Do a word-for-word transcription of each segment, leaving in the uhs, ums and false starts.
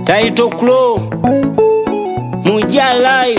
Title Crow Muja life.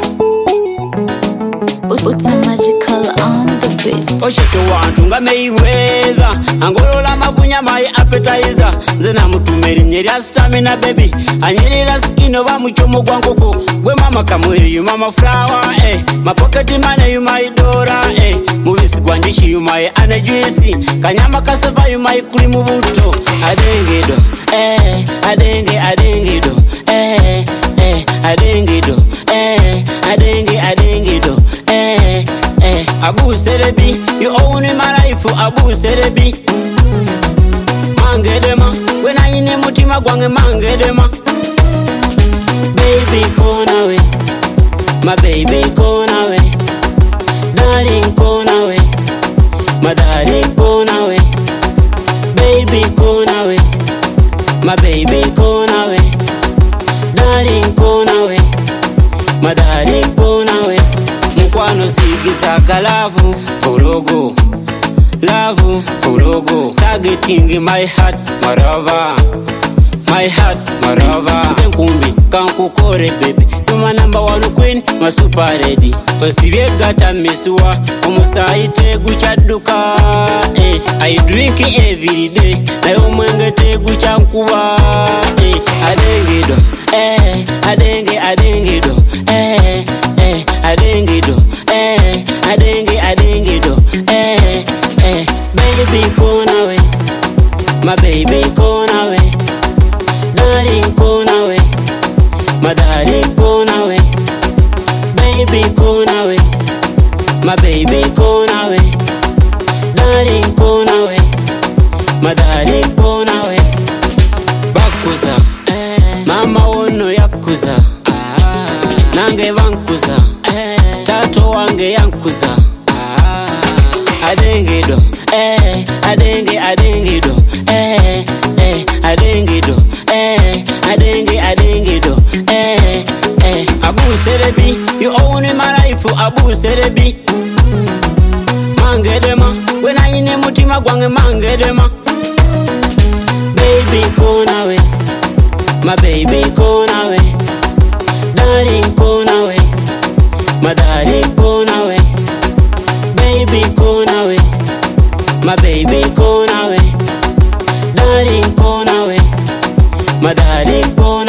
What's a magical on the beat? Oshito wantu nga Mayweather angolola mabunya my appetizer zena mutumeri mnyeri stamina baby anyerera skin oba muchomo gwankoko gwe mama kamweri you mama flower eh my pocket money you my dora eh mubisi gwandishi you my anajuisi kanyama kasava you my cream buto adengedo eh adenge adengedo eh eh adengedo eh adenge adengedo eh eh Abu Serebi you own my life Abu Serebi mangedema when I in mutima gwange mangedema baby kona we my baby kona we darling kona we my darling kona we baby kona we my baby kona we darling kona we my darling kona we Mkwano sigisa kalavu Korogo Love Korogo Targeting my heart Marava My heart Marava Zenkumbi Kanku kore baby You my number one queen My super ready Osivye gata misuwa Umusaite guchaduka eh. I drink every day Na yomwenge te guchankuwa eh. Adengido eh. Adenge adengido eh. Eh, adengido, eh, adenge, adengido, eh, eh, baby kona we, my baby kona we, darling kona we, my darling kona we, baby kona we, my baby kona we, darling kona we, my darling kona we, bakuza, eh, mama wono yakuza, ah, nange bankuza. Tato wange yankuza ah, adengido eh adenge adengido eh eh adengido eh adenge adengido eh eh Abu Serebi you own my life Abu Serebi mangedema when I in mutima gwange mangedema baby kona we my baby kona we darling kona we my darling kona we baby kona we my baby kona we darling kona we my darling kona